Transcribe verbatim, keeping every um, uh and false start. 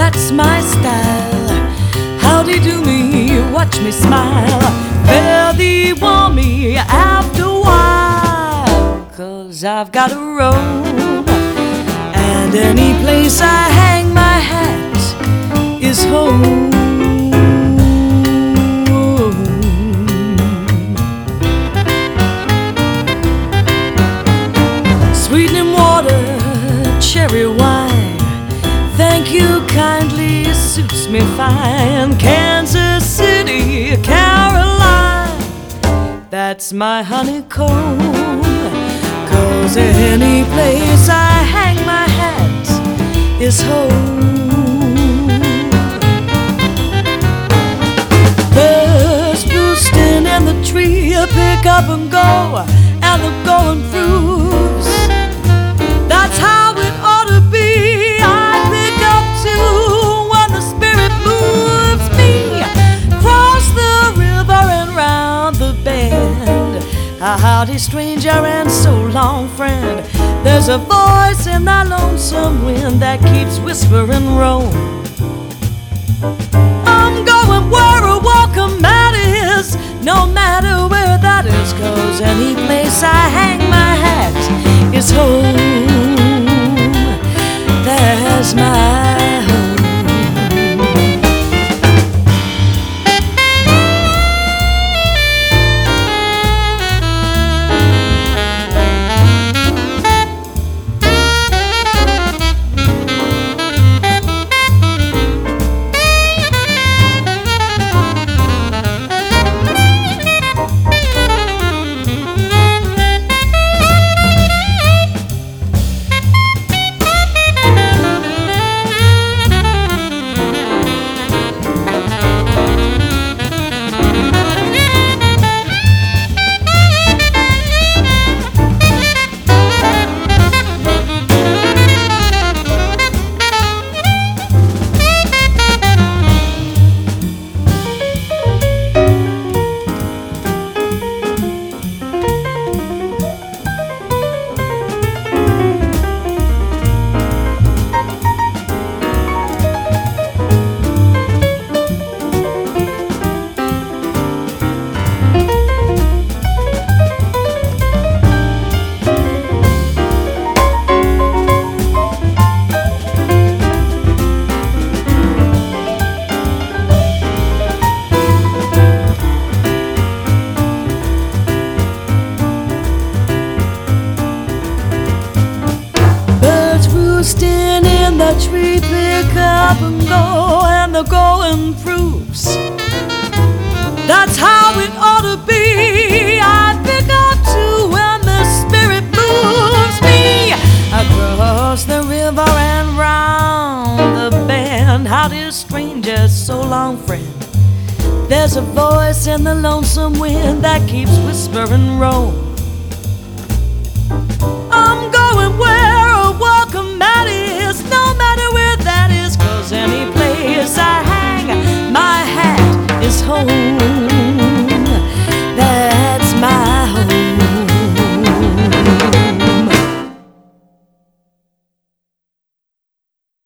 that's my style. Howdy do me, watch me smile. Fare thee warm me after a while. Cause I've got a roam, and any place I hang my hat is home. Sweetening water, cherry wine, thank you kindly, suits me fine. Kansas City, Caroline, that's my honeycomb. Cause any place I hang my hat is home. Birds roosting in the tree, pick up and go, and the going proves that's how it ought to be. I pick up too when the spirit moves me. Cross the river and round the bend. A howdy stranger and so long friend. There's a voice in that lonesome wind that keeps whispering roam. I'm going where a welcome mat is, no matter where that is. Cause any place I hang my hat is home. There's my home. Roosting in the tree, pick up and go, and the going proves that's how it ought to be. I pick up too when the spirit moves me. Across the river and round the bend. Howdy stranger, so long friend. There's a voice in the lonesome wind that keeps whispering roam. I'm going where